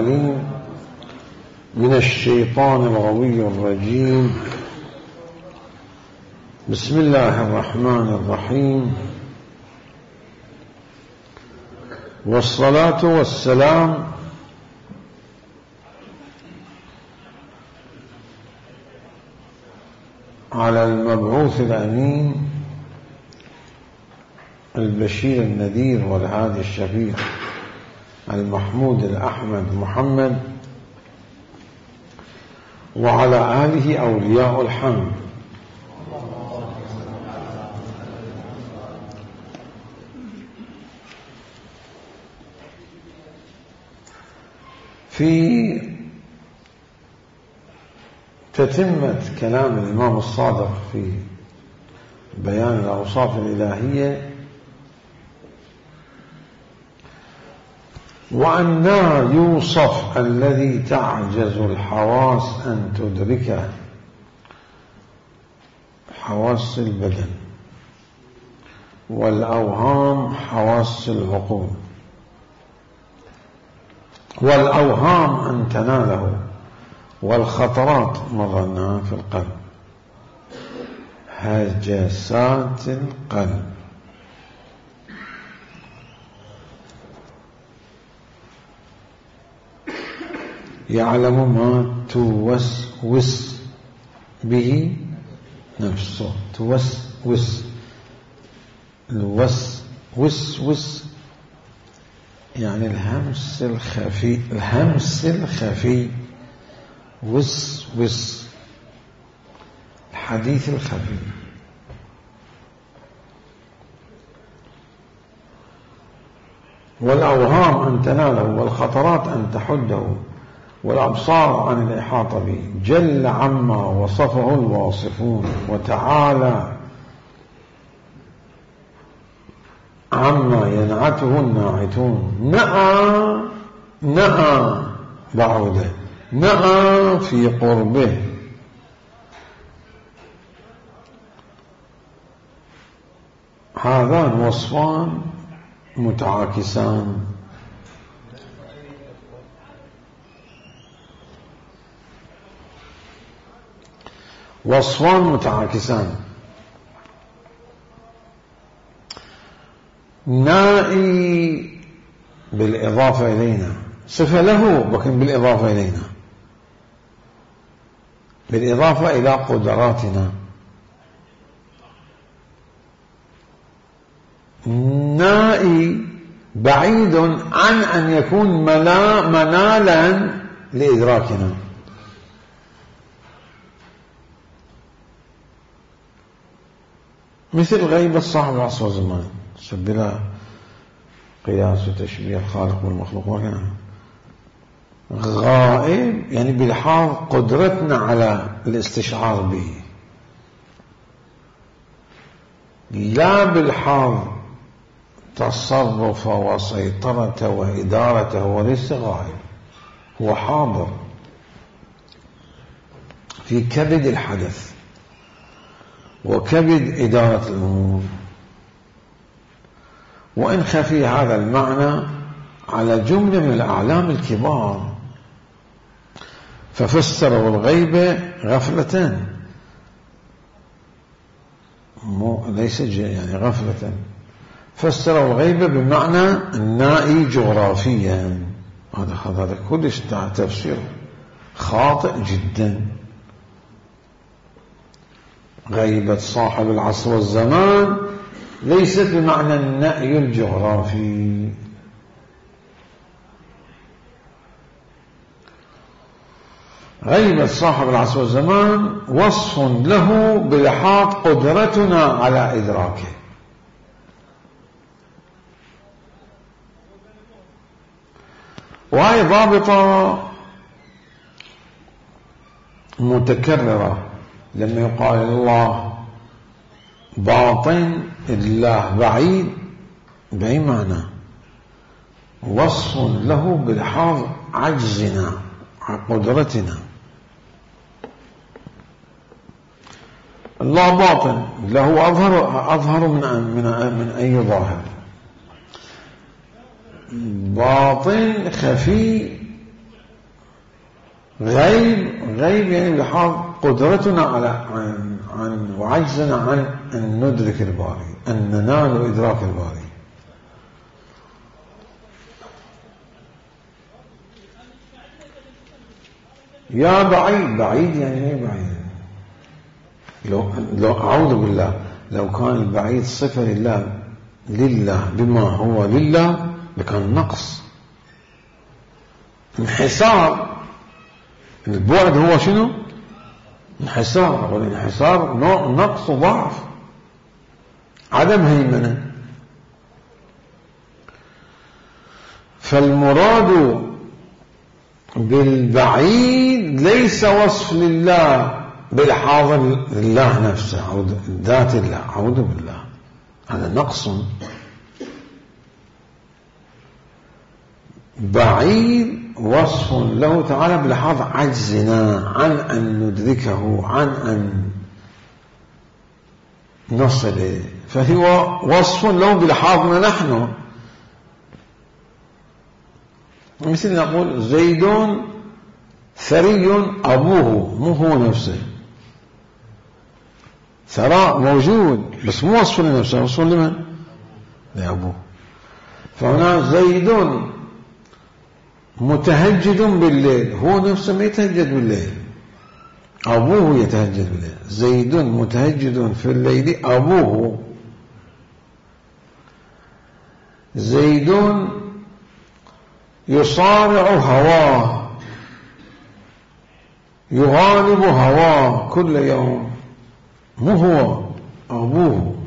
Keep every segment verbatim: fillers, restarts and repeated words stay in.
العليم من الشيطان الغوي الرجيم. بسم الله الرحمن الرحيم، والصلاة والسلام على المبعوث الأمين البشير النذير والهادي الشفيع المحمود الأحمد محمد، وعلى آله أولياء الحمد. في تتمة كلام الإمام الصادق في بيان الأوصاف الإلهية، وأنه يوصف الذي تعجز الحواس أن تدركه، حواس البدن، والأوهام حواس العقول، والأوهام أن تناله، والخطرات مرناها في القلب، هجسات القلب. يعلم ما توسوس به نفسه. توسوس، الوس وسوس يعني الهمس الخفي، الهمس الخفي. وسوس الحديث الخفي. والأوهام أن تناله، والخطرات أن تحده، والأبصار عن الإحاطة به. جل عما وصفه الواصفون، وتعالى عما ينعته الناعتون. نأى نأى بعوده، نأى في قربه. هذان وصفان متعاكسان. وصفان متعاكسان. نائي بالإضافة إلينا، صفة له لكن بالإضافة إلينا، بالإضافة إلى قدراتنا. نائي بعيد عن أن يكون منالا لإدراكنا. مثل غيبة صاحب العصر والزمان، بلا قياس وتشبيه الخالق والمخلوق وكذا. غائب يعني بلحاظ قدرتنا على الاستشعار به، لا بالحاظ تصرف وسيطرة وإدارته. وليس غائب، هو حاضر في كبد الحدث وكبد إدارة الأمور. وإن خفي هذا المعنى على جملة من الأعلام الكبار، ففسروا الغيبة غفلة، ليس يعني غفلة، فسروا الغيبة بمعنى النائي جغرافيا. هذا هذا كلش تفسير خاطئ جدا. غيبة صاحب العصر والزمان ليست بمعنى النأي الجغرافي. غيبة صاحب العصر والزمان وصف له بلحاظ قدرتنا على إدراكه. وهي ضابطة متكررة. لما يقال الله باطن، الله بعيد، بأي معنى؟ وصف له بلحاظ عجزنا عن قدرتنا. الله باطن، له أظهر أظهر من من من أي ظاهر. باطن خفي غيب غيب يعني بحال قدرتنا على عن, عن وعجزنا عن أن ندرك الباري، أن ننال إدراك الباري. يا بعيد، بعيد يعني ايه بعيد؟ لو, لو أعوذ بالله لو كان البعيد صفة لله لله بما هو لله لكان نقص، انحسار. البعد هو شنو؟ انحسار، والانحسار نوع نقص وضعف، عدم هيمنة. فالمراد بالبعيد ليس وصف لله بالحاضر لله نفسه أو ذات الله، أعوذ بالله، هذا نقص. بعيد وصف له تعالى بلحاظ عجزنا عن أن ندركه، عن أن نصل إليه، فهو وصف له بلحاظنا نحن. مثل نقول زيد ثري أبوه، مو هو نفسه. ثراء موجود بس مو وصف لنفسه، وصف لمن؟ لأبوه. فهنا زيد متهجد بالليل، هو نفسه ما يتهجد بالليل، أبوه يتهجد بالليل. زيد متهجد في الليل، أبوه. زيد يصارع هواه، يغالب هواه كل يوم، مو هو، أبوه.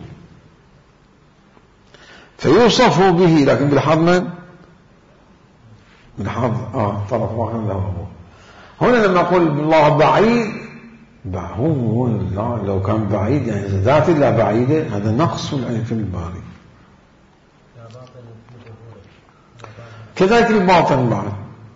فيوصف به لكن بالحظ من؟ بالحظ آه طرف واحد له أبوه. هنا لما أقول الله بعيد، هو لا، لو كان بعيد يعني ذات الله بعيدة، هذا نقص في الباري. كذلك الباطن بعد.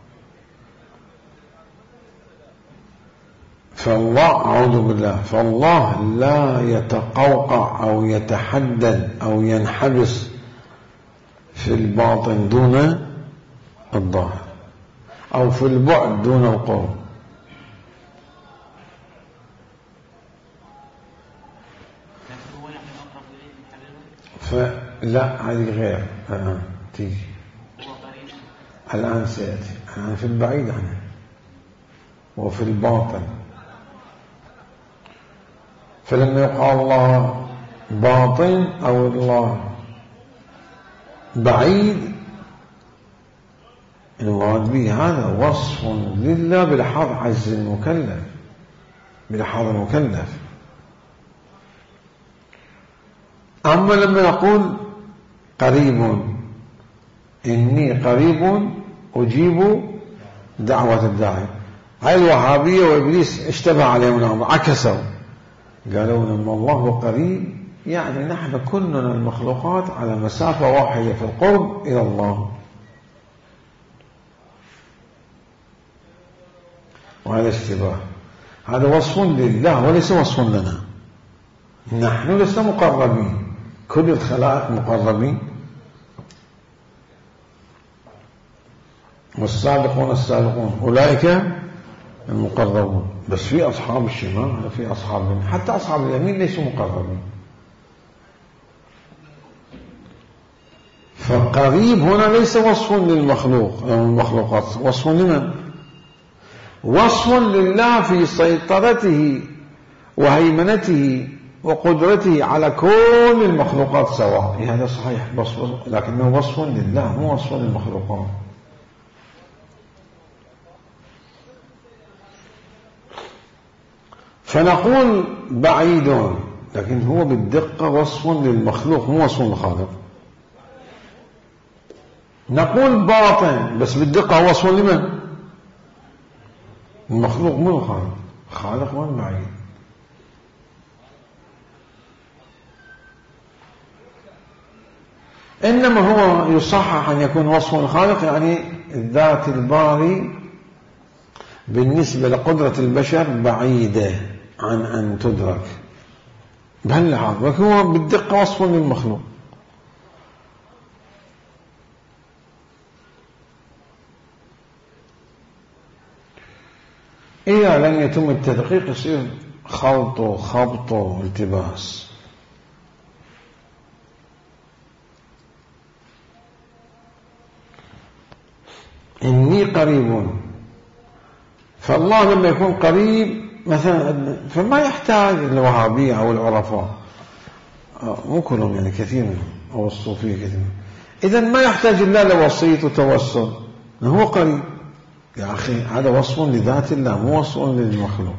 فالله أعوذ بالله، فالله لا يتقوقع أو يتحدد أو ينحبس في الباطن دون الظاهر، أو في البعد دون القرب. فلا، هذه غير الآن تيجي، الآن سيأتي، الآن في البعيد عنه وفي الباطن. فلما يقال الله باطن أو الله بعيد، المراد به هذا وصف لله بلحاظ عجز المكلف، بلحاظ المكلف. أما لما يقول قريب، إني قريب أجيب دعوة الداعي، هاي الوهابية وإبليس اشتبه عليهم الأمر، عكسوا، قالوا لما الله قريب يعني نحن كلنا المخلوقات على مسافة واحدة في القرب إلى الله، وهذا اشتباه. هذا وصف لله وليس وصف لنا، نحن لسنا مقربين، كل الخلائق مقربين، والسابقون السابقون أولئك المقربون. بس في أصحاب الشمال، في أصحاب اليمين، حتى أصحاب اليمين ليسوا مقربين. فقريب هنا ليس وصف للمخلوق أو المخلوقات، وصف لمن؟ وصف لله في سيطرته وهيمنته وقدرته على كل المخلوقات سواء. هذا صحيح، لكنه وصف لله مو وصف للمخلوقات. فنقول بعيد، لكن هو بالدقة وصف للمخلوق مو وصف للخالق. نقول باطن بس بالدقة وصف لمن؟ المخلوق مو الخالق، خالق وين بعيد. إنما هو يصحح أن يكون وصف الخالق يعني الذات الباري بالنسبة لقدرة البشر بعيدة عن أن تدرك بهاللحاظ، لكن هو بالدقة وصف للمخلوق. إذا لم يتم التدقيق يصير خلط وخبط والتباس. إني قريب، فالله لما يكون قريب مثلا فما يحتاج الوهابية أو العرفاء، مو كلهم يعني كثير منهم، أو الصوفية كثير منهم، إذن ما يحتاج إلا لوسيط وتوسل، هو قريب. يا أخي هذا وصف لذات الله مو وصف للمخلوق،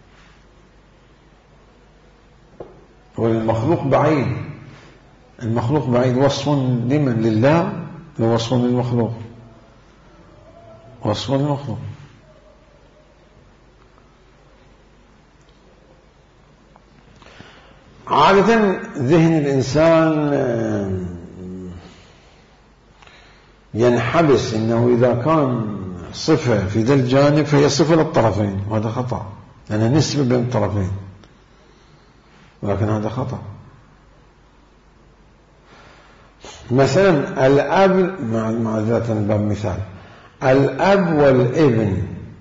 والمخلوق بعيد، المخلوق بعيد. وصف لمن؟ لله، وصف للمخلوق، وصف للمخلوق. عادة ذهن الإنسان ينحبس إنه إذا كان صفة في ذا الجانب فهي صفة للطرفين، وهذا خطأ، لأنها نسبة بين الطرفين، ولكن هذا خطأ. مثلا الأب مع ذات باب مثال، الأب والابن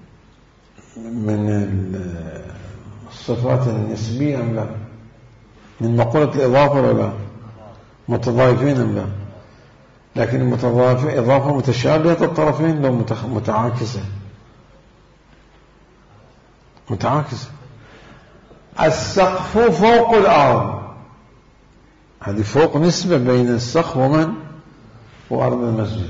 من الصفات النسبية أم لا؟ من مقولة الإضافة ولا لا؟ متضايفين أم لا؟ لكن المتضايفة إضافة متشابهة الطرفين لو متعاكسة، متعاكسة. السقف فوق الأرض، هذه فوق نسبة بين السقف ومن وأرض المسجد.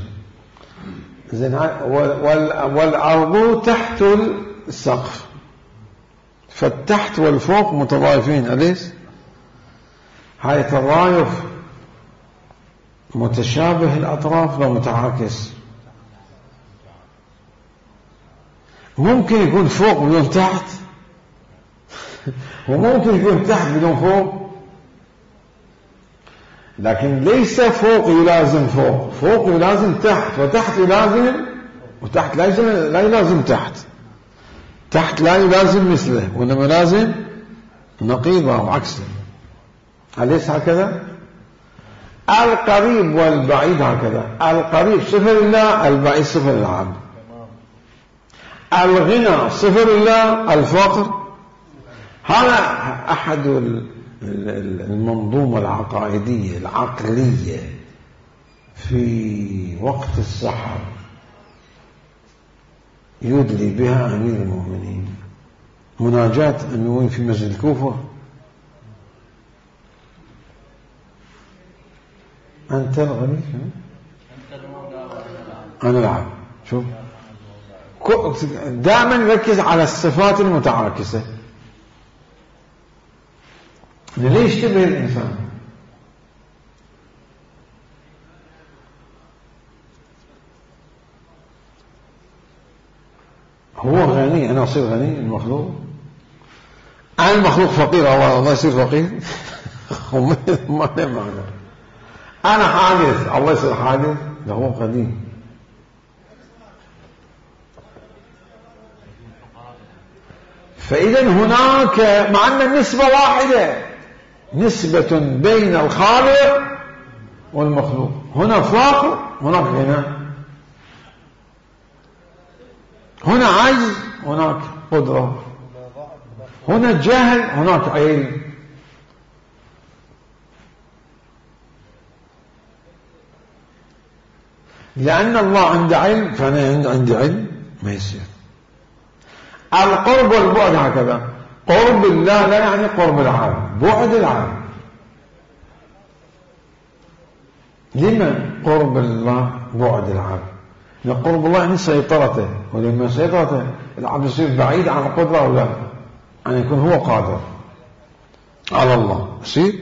والأرض تحت السقف، فالتحت والفوق متضايفين، أليس؟ هاي تضايف متشابه الأطراف لو متعاكس. ممكن يكون فوق بدون تحت وممكن يكون تحت بدون فوق، لكن ليس فوق يلازم فوق، فوق يلازم تحت، وتحت يلازم وتحت لا يلازم, لا يلازم تحت، تحت لا يلازم مثله، وإنما لازم نقيضه وعكسه. أليس هكذا؟ القريب والبعيد هكذا، القريب صفة لله، البعيد صفة للعبد. الغنى صفة لله، الفقر. هذا أحد المنظومة العقائدية العقلية في وقت السحر يدلي بها أمير المؤمنين، مناجاة أمير في مسجد الكوفة. أنت الغني أنا العبد. شوف دائما نركز على الصفات المتعاكسة ليش يشتبه الإنسان. هو غني، أنا أصير غني المخلوق، أنا المخلوق فقير الله يصير فقير ما له معنى. أنا حادث الله يصير حادث، ده هو قديم. فإذا هناك مع أن النسبة واحدة، نسبة بين الخالق والمخلوق، هنا فقر هناك غنى، هنا عجز هناك قدرة، هنا جهل هناك علم. لأن الله عنده علم فأنا عندي علم ما يصير. القرب والبعد هكذا، قرب الله لا يعني قرب العالم، بعد العالم. لما قرب الله بعد العالم؟ لأن قرب الله يعني سيطرته، ولما سيطرته العبد يصير بعيد عن القدرة أو لا، أن يكون هو قادر على الله يصير.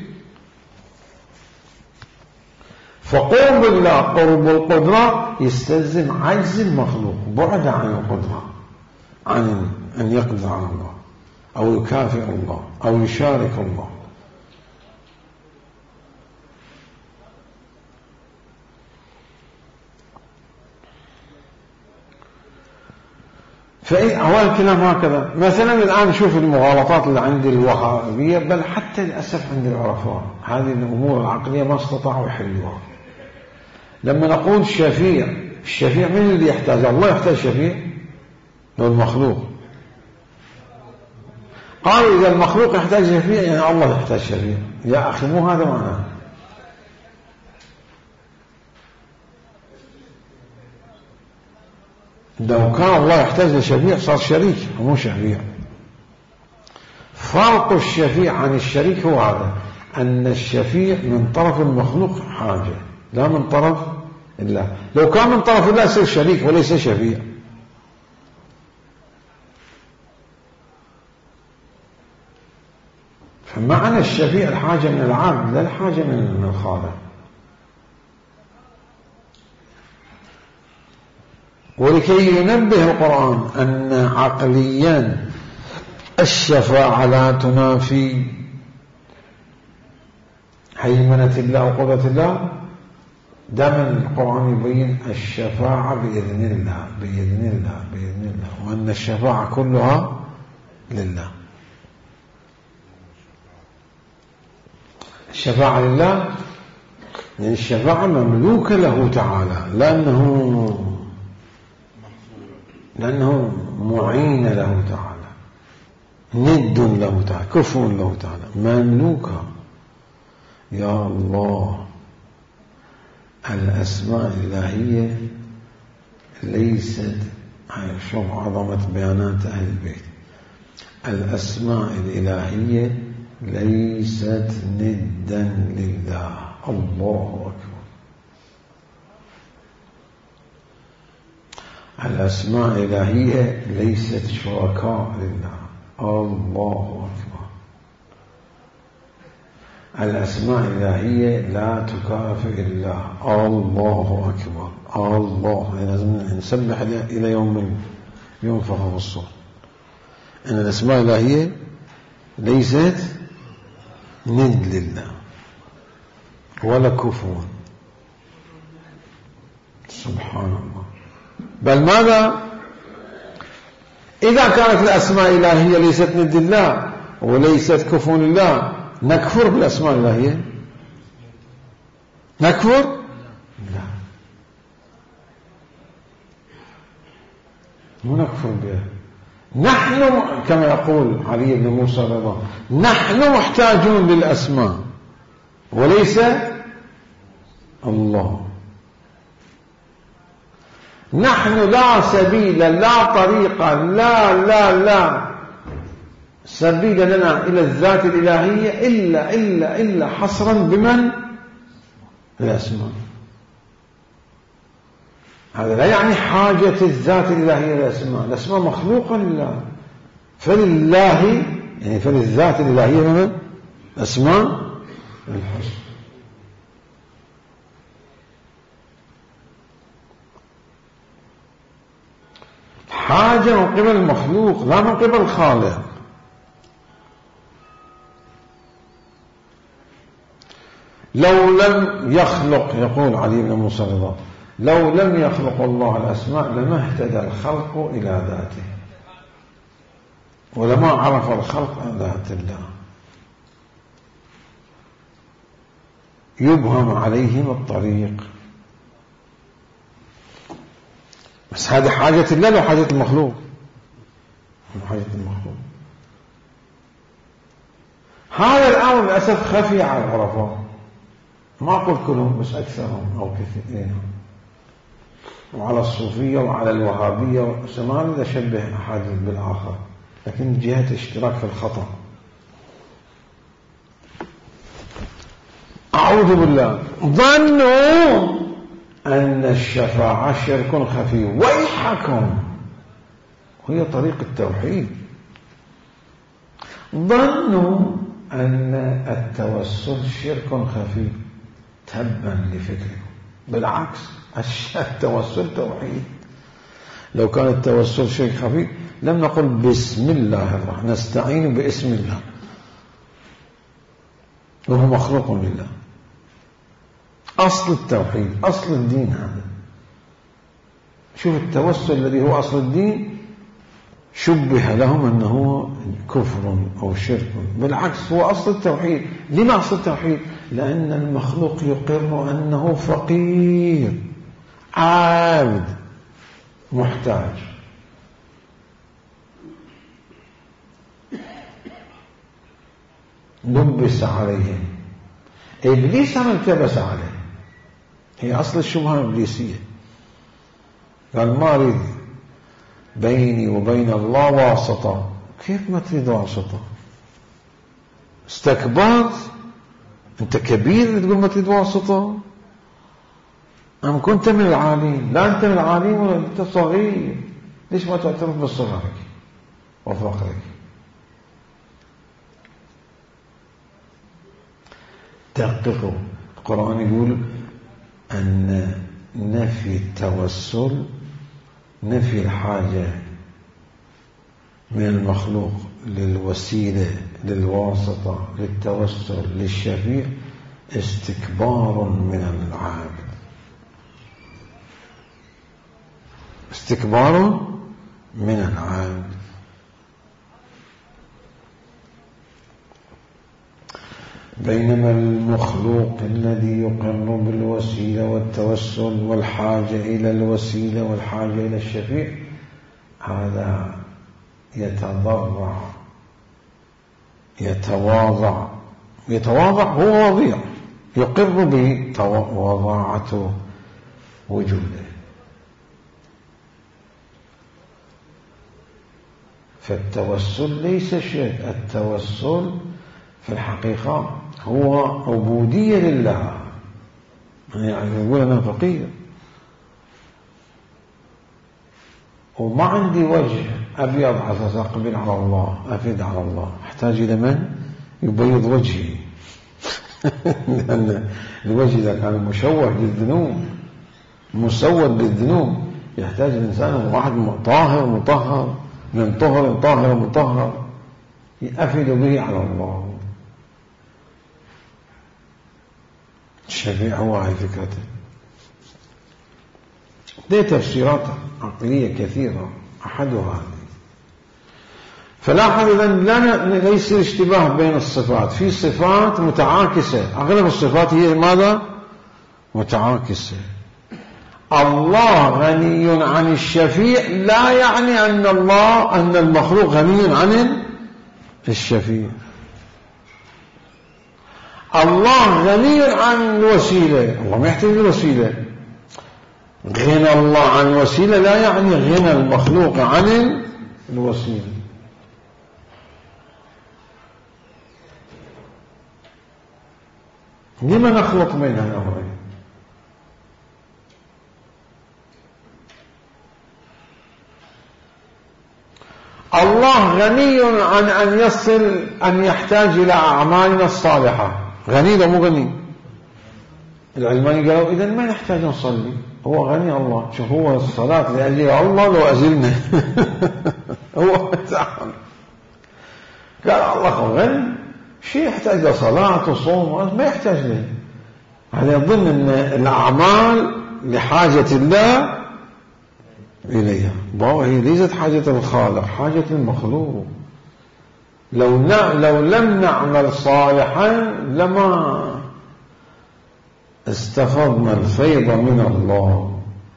فقرب الله قرب القدرة يستلزم عجز المخلوق، بعد عن القدرة، عن أن يقدر على الله أو يكافئ الله أو يشارك الله. فأول الكلام هكذا. مثلا الآن نشوف المغالطات اللي عند الوهابية، بل حتى للأسف عند العرفاء، هذه الأمور العقلية ما استطاعوا يحلوها. لما نقول شفيع، الشفيع من اللي يحتاج؟ الله يحتاج شفيع لو المخلوق. قالوا إذا المخلوق يحتاج شفيع يعني الله يحتاج شفيع. يا أخي مو هذا معناه. لو كان الله يحتاج لشفيع صار شريك مو شفيع. فرق الشفيع عن الشريك هو هذا، أن الشفيع من طرف المخلوق حاجة لا من طرف الله. لو كان من طرف الله يصير شريك وليس شفيع. فمعنى الشفيع الحاجة من العبد لا الحاجة من الخالق. ولكي ينبه القرآن أن عقليا الشفاعة لا تنافي هيمنة الله وقدرة الله، دائما القرآن يبين الشفاعة بإذن الله بإذن الله بإذن الله، وأن الشفاعة كلها لله. الشفاعة لله يعني الشفاعة مملوكة له تعالى، لأنه لأنه معين له تعالى، ند له تعالى، كفو له تعالى، مملوكة. يا الله الأسماء الإلهية ليست، شوف عظمة بيانات أهل البيت، الأسماء الإلهية ليست ندا لله. الله أكبر. الأسماء الإلهية ليست شركاء لله. الله أكبر. الأسماء الإلهية لا تكافئ الله. الله أكبر. الله لازم نسبح إلى يوم ينفخ في الصور. أن الأسماء الإلهية ليست ند لله ولا كفو. سبحان الله. بل ماذا إذا كانت الأسماء الإلهية ليست ند لله وليست كفو لله، نكفر بالأسماء الإلهية؟ نكفر؟ لا، مو نكفر بها. نحن كما يقول علي بن موسى رضا، نحن محتاجون للأسماء وليس الله. نحن لا سبيل لا طريق لا لا لا سبيل لنا إلى الذات الإلهية إلا إلا إلا حصرا بمن؟ الأسماء. هذا لا يعني حاجة الذات الإلهية للأسماء. الأسماء مخلوقة لله، فلله يعني فللذات الإلهية من أسماء الحسنى. حاجة من قبل المخلوق لا من قبل الخالق. لو لم يخلق، يقول علي بن موسى رضا، لو لم يخلق الله الأسماء لما اهتدى الخلق إلى ذاته ولما عرف الخلق ذات الله، يبهم عليهم الطريق. بس هذه حاجة الله لو حاجة المخلوق، حاجة المخلوق. هذا الأمر للأسف خفي على العرفاء، ما أقول كلهم بس أكثرهم أو كثيرين، وعلى الصوفية وعلى الوهابية وسمان إذا شبه أحد بالآخر، لكن جهة اشتراك في الخطأ. أعوذ بالله. ظنوا أن الشفاعة شرك خفي. ويحكم، وهي طريق التوحيد. ظنوا أن التوسل شرك خفي. تبا لفكركم، بالعكس التوسل توحيد. لو كان التوسل شرك خفي لم نقل بسم الله الرحمن، نستعين باسم الله وهو مخلوق لله. أصل التوحيد، أصل الدين هذا. شوف التوسل الذي هو أصل الدين شبه لهم أنه كفر أو شرك، بالعكس هو أصل التوحيد. لما أصل التوحيد؟ لأن المخلوق يقر أنه فقير عابد محتاج. لبس عليهم. إبليس هم التبس عليه، هي أصل الشبهة إبليسية. قال ما أريد بيني وبين الله واسطة. كيف ما تريد واسطة؟ استكبرت؟ أنت كبير تقول ما تريد واسطة؟ أم كنت من العالين؟ لا أنت من العالين ولا أنت صغير، ليش ما تعترف بصغرك وفقرك؟ دققوا، القرآن يقول أن نفي التوسل، نفي الحاجة من المخلوق للوسيلة للواسطة للتوسل للشفيع استكبار من العابد، استكبار من العابد. بينما المخلوق الذي يقر بالوسيلة والتوسل والحاجة إلى الوسيلة والحاجة إلى الشفيع هذا يتضرع يتواضع يتواضع هو وضيع، يقر بوضاعة وجوده. فالتوسل ليس شيء، التوسل في الحقيقة هو عبودية لله. يعني يقول أنا فقير وما عندي وجه أبيض عساس أقبل على الله أفيد على الله، أحتاج إلى من يبيض وجهي لأن الوجه إذا كان مشوه بالذنوب مسود بالذنوب يحتاج الإنسان واحد طاهر مطهر من طهر طاهر مطهر يأفد به على الله. الشفيع هو هاي فكرته. دي تفسيرات عقلية كثيرة أحدها هذه. فلاحظ إذن لا ليس اشتباه بين الصفات، في صفات متعاكسة، أغلب الصفات هي ماذا؟ متعاكسة. الله غني عن الشفيع لا يعني أن الله أن المخلوق غني عن الشفيع. الله غني عن الوسيلة، الله ما يحتاج الوسيلة. غنى الله عن الوسيلة لا يعني غنى المخلوق عن الوسيلة. لما نخلط بين الأمرين؟ الله غني عن أن يصل أن يحتاج إلى أعمالنا الصالحة، غني لا مو غني؟ العلماني قالوا إذن ما نحتاج نصلي، هو غني الله. شوف هو الصلاة لأجل الله لو أزلنا هو تعال قال الله غني شيء يحتاج لصلاة وصوم ما يحتاج له. هذا يظن أن الأعمال لحاجة الله إليها، هي ليست حاجة الخالق، حاجة المخلوق. لو لو لم نعمل صالحا لما استفضنا الفيض من الله.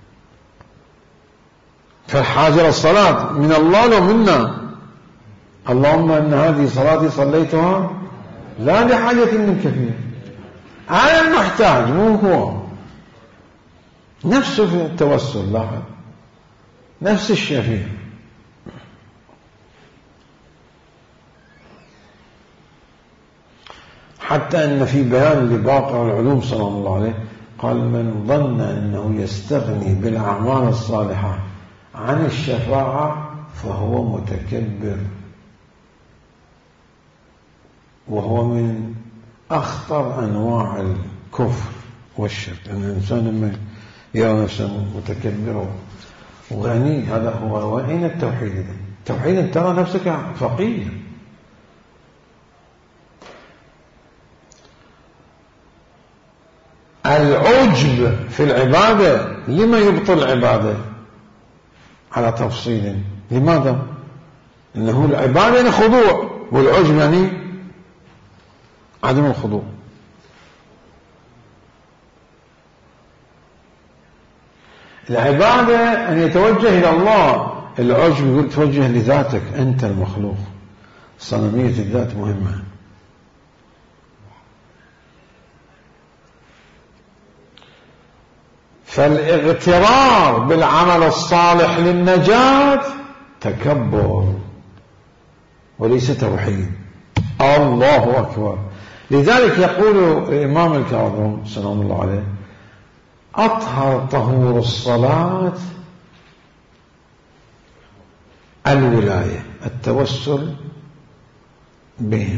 فالحاجة للصلاة من الله لو منا. اللهم أن هذه صلاتي صليتها لا لحاجة منك فيها، أنا المحتاج مو هو. نفسه في التوسل، لاحظ نفس الشفيع. حتى أن في بيان لباقر العلوم صلى الله عليه قال من ظن أنه يستغني بالأعمال الصالحة عن الشفاعة فهو متكبر، وهو من أخطر أنواع الكفر والشرك. أن الإنسان لما يرى نفسه متكبر وغني هذا هو. وأين التوحيد؟ التوحيد أن ترى نفسك فقير. العجب في العبادة لما يبطل العبادة على تفصيل. لماذا؟ إنه العبادة يعني خضوع، والعجب يعني عدم الخضوع. العبادة أن يتوجه إلى الله، العجب يقول توجه لذاتك أنت المخلوق. صنمية الذات مهمة. فالاغترار بالعمل الصالح للنجاة تكبر وليس توحيد. الله أكبر. لذلك يقول الإمام الكاظم سلام الله عليه: أطهر طهور الصلاة الولاية، التوسل بهم.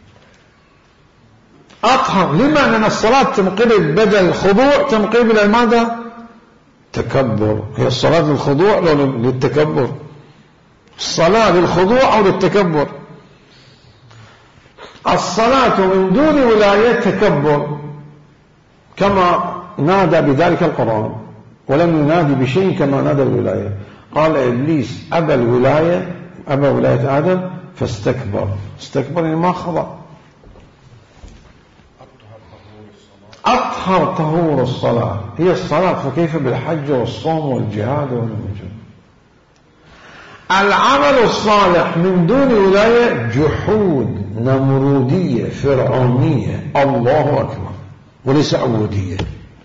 أطهر لما؟ لأن الصلاة تنقلب بدل الخضوع تنقلب إلى ماذا؟ تكبر. هي الصلاة للخضوع أو للتكبر؟ الصلاة للخضوع أو للتكبر؟ الصلاة من دون ولاية تكبر، كما نادى بذلك القرآن: ولم ينادي بشيء كما نادى الولاية. قال إبليس: أبى الولاية، أبى ولاية آدم فاستكبر. استكبر يعني ما خضع. أطهر طهور الصلاة هي الصلاة، فكيف بالحج والصوم والجهاد والنجوم؟ العمل الصالح من دون ولاية جحود، نمرودية، فرعونية. الله أكبر. وليس عبودية.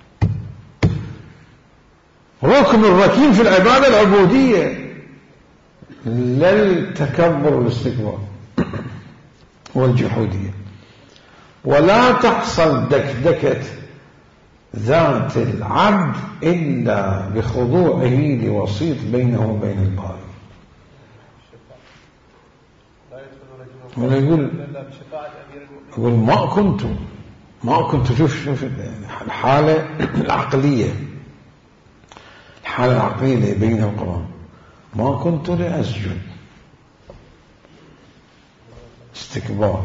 ركن الركين في العبادة العبودية، لا التكبر والاستكبار والجحودية. ولا تحصل دكدكة ذات العبد إلا بخضوعه لوسيط بينه وبين الباري. يقول يقول ما كنت ما كنت شوف شوف الحالة العقلية، الحالة العقلية اللي بينها القرآن: ما كنت لأسجد. استكبار.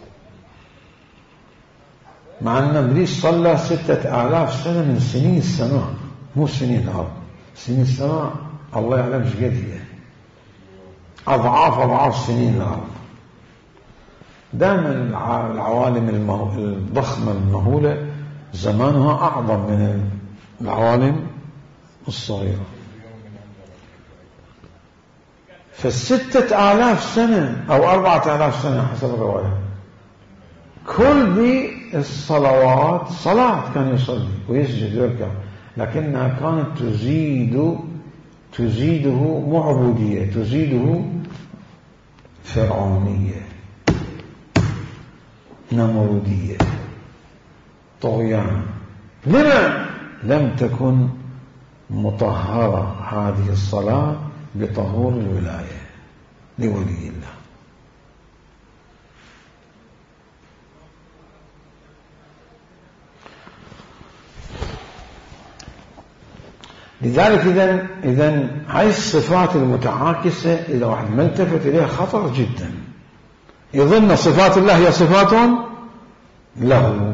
مع أن إبليس صلى ستة آلاف سنة من سنين السماء، مو سنين الأرض، سنين السماء الله يعلم ايش قد هي، أضعاف أضعاف سنين الأرض. دائما العوالم الضخمة المهولة زمانها أعظم من العوالم الصغيرة. فالستة آلاف سنة أو أربعة آلاف سنة حسب الرواية، كل دي الصلوات صلاة كان يصلي ويسجد ويركع، لكنها كانت تزيد تزيده مو عبودية، تزيده فرعونية، نمرودية، طغيان. لما؟ لم تكن مطهرة هذه الصلاة بطهور الولاية لولي الله. لذلك إذن إذن هاي الصفات المتعاكسة إذا واحد ما التفت إليها خطر جدا، يظن صفات الله هي صفات له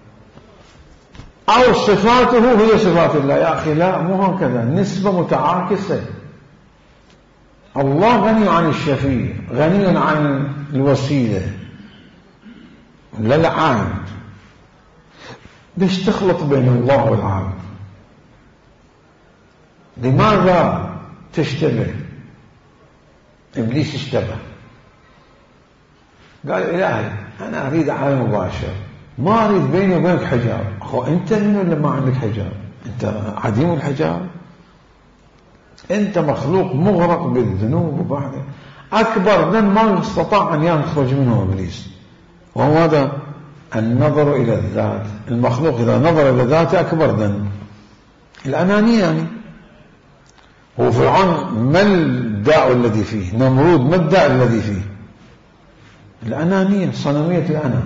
أو صفاته هي صفات الله. يا أخي لا، مو هكذا، نسبة متعاكسة. الله غني عن الشفيع، غني عن الوسيلة، لا العابد. ليش تخلط بين الله والعابد؟ لماذا تشتبه؟ إبليس اشتبه، قال: إلهي أنا أريد عالم مباشر، ما أريد بيني وبينك حجاب. أخو أنت من ولا ما عندك حجاب؟ أنت عديم الحجاب، أنت مخلوق مغرق بالذنوب، وبعد أكبر ذنب ما استطاع أن يخرج منه إبليس، وهو هذا النظر إلى الذات. المخلوق إذا نظر إلى ذاته أكبر ذنب، الأنانية. يعني هو فرعون ما الداء الذي فيه؟ نمرود ما الداء الذي فيه؟ الأنانية، صنمية الأنا،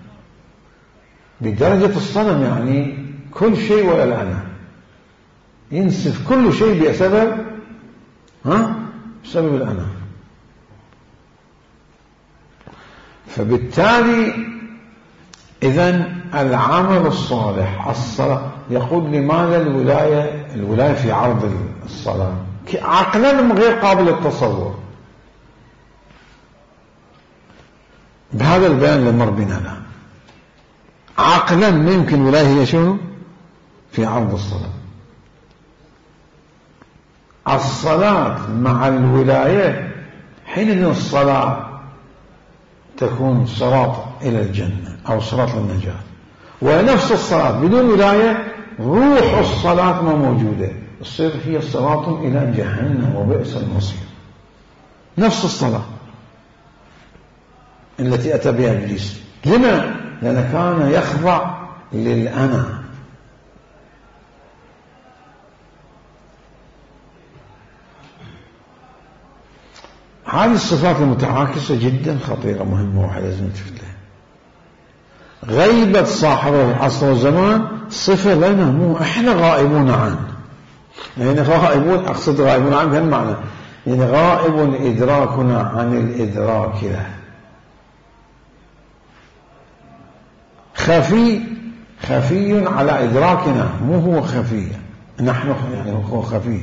بدرجة الصنم، يعني كل شيء ولا الأنا، ينسف كل شيء بسبب ها بسبب الأنا. فبالتالي إذن العمل الصالح الصلاة، يقول لماذا الولاية الولاية في عرض الصلاة؟ عقلا غير قابل للتصور. بهذا البيان اللي مر بنا الآن عقلا ما يمكن ولاية هي شنو في عرض الصلاة. الصلاة مع الولاية، حين الصلاة تكون صراط إلى الجنة أو صراط للنجاة، ونفس الصلاة بدون ولاية روح الصلاة ما موجودة، تصير هي صلاة إلى جهنم وبئس المصير. نفس الصلاة التي أتى بها إبليس. لما؟ لأنه كان يخضع للأنا. هذه الصفات المتعاكسة جدا خطيرة، مهمة، واحد لازم تفت لها. غيبة صاحب العصر والزمان صفة لنا، مو احنا غائبون عنه. يعني غائبون، أقصد غائبون عنه بهالمعنى، يعني غائب إدراكنا عن الإدراك له. خفي، خفي على إدراكنا، مو هو خفي، نحن يعني هو خفي،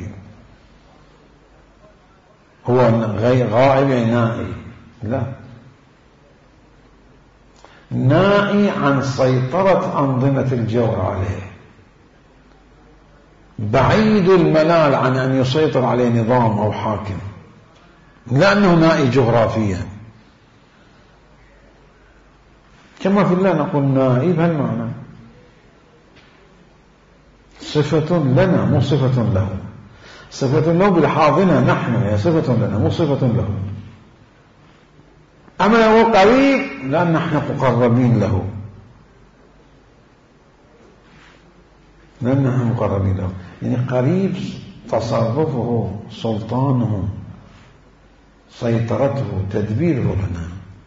هو غائب يعني نائي. لا، نائي عن سيطرة أنظمة الجور عليه، بعيد الملال عن أن يسيطر عليه نظام أو حاكم، لأنه نائي جغرافيا. كما في الله نقول نائي بهالمعنى، صفة لنا مو صفة له. صفة له بلحاظنا نحن، هي صفة لنا مو صفة له. أما هو قريب لأن نحن مقربين له، لأن نحن مقربين له، يعني قريب، تصرفه، سلطانه، سيطرته، تدبيره لنا.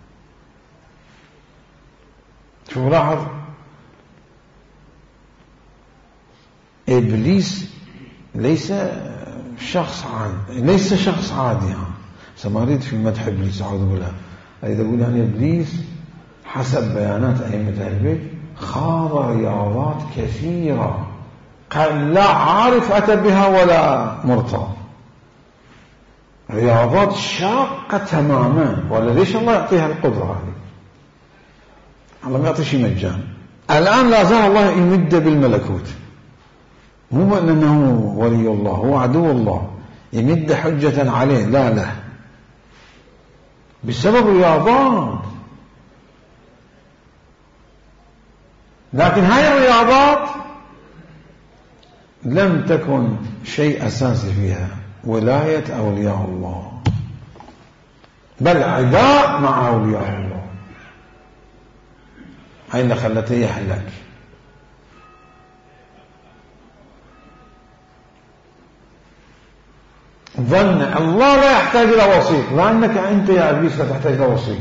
شو لاحظ إبليس ليس شخص عادي، ليس شخص عادي. سماريد في مدح إبليس أعوذ بالله، إذا يقول عن إبليس حسب بيانات أئمة أهل البيت خاض رياضات كثيرة قال لا عارف أتى بها ولا مرتضى، رياضات شاقة تماما. ولا ليش الله يعطيها القدرة هذه؟ الله ما يعطي شيء مجان. الآن لا زال الله يمد بالملكوت، مو أنه ولي الله، هو عدو الله، يمد حجة عليه، لا لا، بسبب رياضات. لكن هاي الرياضات لم تكن شيء أساسي فيها ولاية أولياء الله، بل عداء مع أولياء الله. هاي اللي خلته يهلك. ظن الله لا يحتاج إلى وسيط، لأنك أنت يا إبليس لا تحتاج إلى وسيط.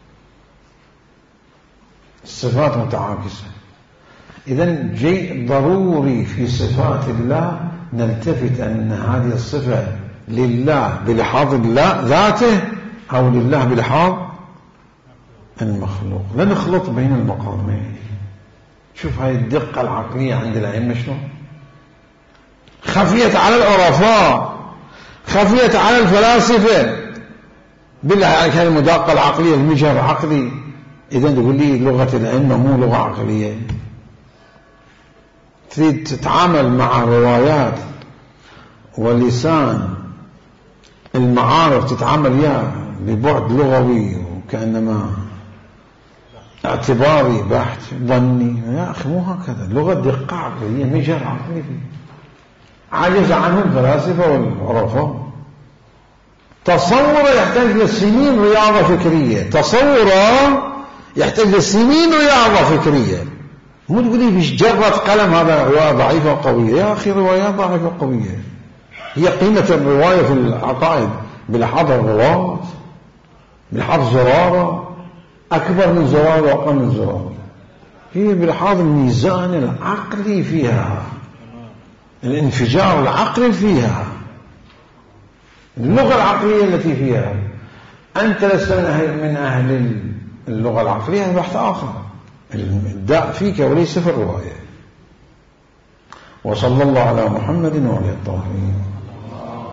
الصفات متعاكسة. إذن جيء ضروري في صفات الله نلتفت أن هذه الصفة لله بلحاظ الله ذاته أو لله بلحاظ المخلوق، لا نخلط بين المقامين. شوف هاي الدقة العقلية عند الأئمة شنو خفيت على العرفاء، خفيت على الفلاسفة. بالله عليك هذه المداقة العقلية، المجهر عقلي. إذن تقول لي لغة الأئمة مو لغة عقلية، تريد تتعامل مع روايات ولسان المعارف تتعامل وياه ببعد لغوي وكأنما اعتباري بحث ظني. يا أخي مو هكذا، لغة دقة عقلية، مجهر عقلي. عجز عنه الفلاسفة والعرفاء. تصور يحتاج لسنين رياضة فكرية، تصور يحتاج لسنين رياضة فكرية. مو تقولي مش جرة قلم هذا رواية ضعيفة وقوية. يا أخي روايات ضعيفة وقوية، هي قيمة الرواية في العقائد بلحاظ الرواة، بلحاظ زرارة، أكبر من زرارة وأقل من زرارة. هي بلحاظ الميزان العقلي فيها، الانفجار العقلي فيها، اللغة العقلية التي فيها. أنت لست من أهل اللغة العقلية، هذا بحث آخر. الداء فيك وليس في الرواية. وصلى الله على محمد وعلى الطاهرين.